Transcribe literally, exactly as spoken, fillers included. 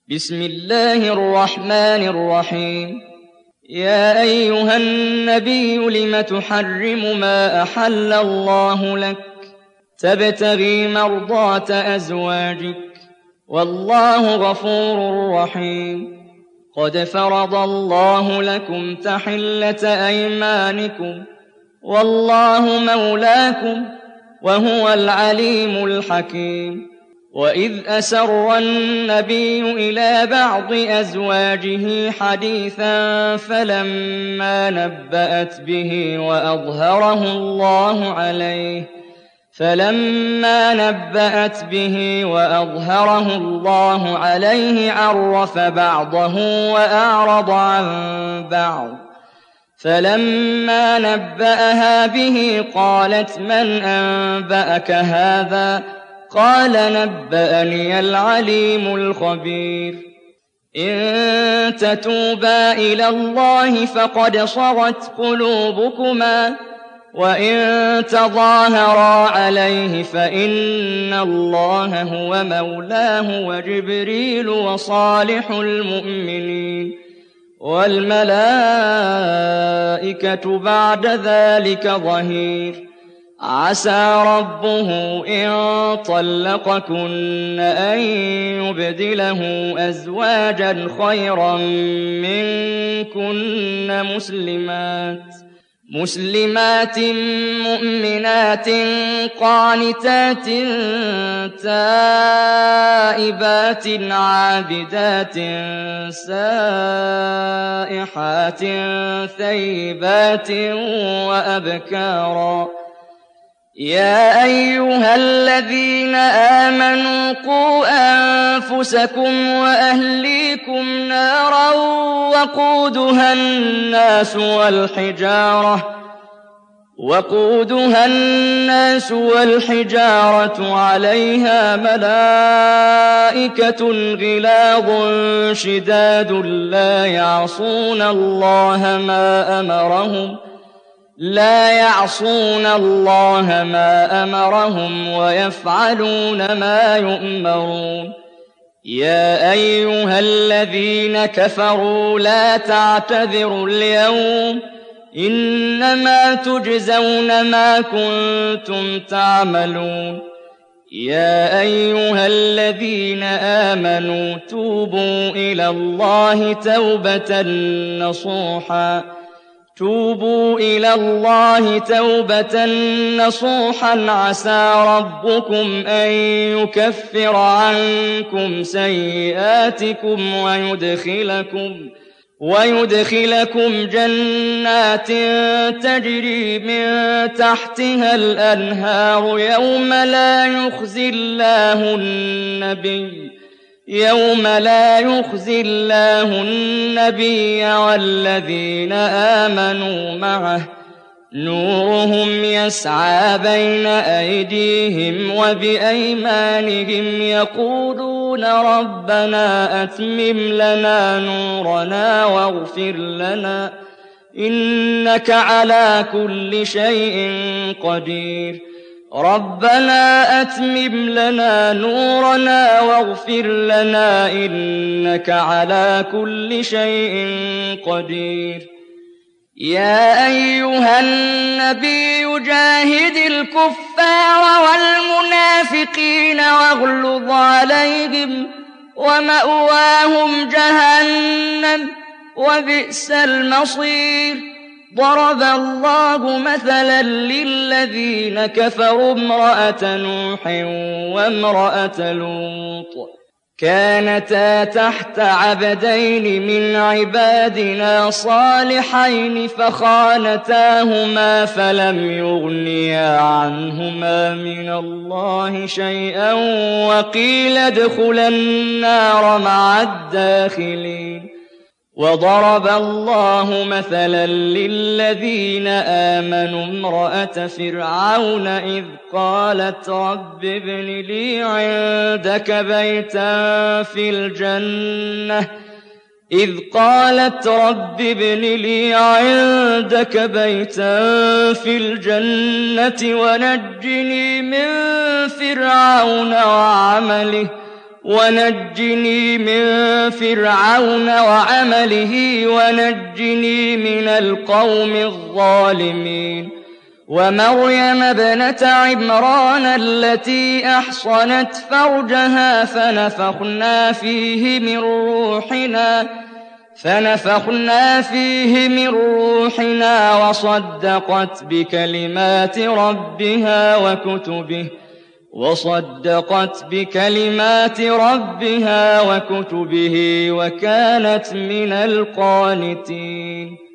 بسم الله الرحمن الرحيم يا أيها النبي لم تحرم ما أحل الله لك تبتغي مرضات أزواجك والله غفور رحيم قد فرض الله لكم تحلة أيمانكم والله مولاكم وهو العليم الحكيم وإذ أسر النبي إلى بعض أزواجه حديثا فلما نبأت به وأظهره الله عليه فلما نبأت به وأظهره الله عليه عرف بعضه وأعرض عن بعض فلما نبأها به قالت من أنبأك هذا قال نبأني العليم الخبير إن تتوبا إلى الله فقد صغت قلوبكما وإن تظاهرا عليه فإن الله هو مولاه وجبريل وصالح المؤمنين والملائكة بعد ذلك ظهير عسى ربه إن طلقكن أن يبدله أزواجا خيرا منكن مسلمات مسلمات مؤمنات قانتات تائبات عابدات سائحات ثيبات وأبكارا يا أيها الذين آمنوا قوا أنفسكم وأهليكم نارا وقودها الناس والحجارة وقودها الناس والحجارة عليها ملائكة غلاظ شداد لا يعصون الله ما أمرهم لا يعصون الله ما أمرهم ويفعلون ما يؤمرون يا أيها الذين كفروا لا تعتذروا اليوم إنما تجزون ما كنتم تعملون يا أيها الذين آمنوا توبوا إلى الله توبة نصوحا توبوا إلى الله توبة نصوحا عسى ربكم أن يكفر عنكم سيئاتكم ويدخلكم ويدخلكم جنات تجري من تحتها الأنهار يوم لا يخزي الله النبي يوم لا يخزي الله النبي والذين آمنوا معه نورهم يسعى بين أيديهم وبأيمانهم يقولون ربنا أتمم لنا نورنا واغفر لنا إنك على كل شيء قدير ربنا أتمم لنا نورنا واغفر لنا إنك على كل شيء قدير يا أيها النبي جاهد الكفار والمنافقين واغلظ عليهم ومأواهم جهنم وبئس المصير ضرب الله مثلا للذين كفروا امرأة نوح وامرأة لوط كانتا تحت عبدين من عبادنا صالحين فخانتاهما فلم يغنيا عنهما من الله شيئا وقيل ادخلا النار مع الداخلين وضرب الله مثلا للذين آمنوا امرأة فرعون إذ قالت رب ابن لي عندك بيتا في الجنة إذ قالت رب ابن لي عندك بيتا في الجنة ونجني من فرعون وعمله ونجني من فِرْعَوْنَ وَعَمَلِهِ وَنَجِّنِي مِنَ الْقَوْمِ الظَّالِمِينَ وَمَرْيَمَ ابْنَتَ عِمْرَانَ الَّتِي أَحْصَنَتْ فَرْجَهَا فَنَفَخْنَا فِيهِ مِن رُّوحِنَا فَنَفَخْنَا فِيهِ مِن رُّوحِنَا وَصَدَّقَتْ بِكَلِمَاتِ رَبِّهَا وَكُتُبِهِ وَصَدَّقَتْ بِكَلِمَاتِ رَبِّهَا وَكُتُبِهِ وَكَانَتْ مِنَ الْقَانِتِينَ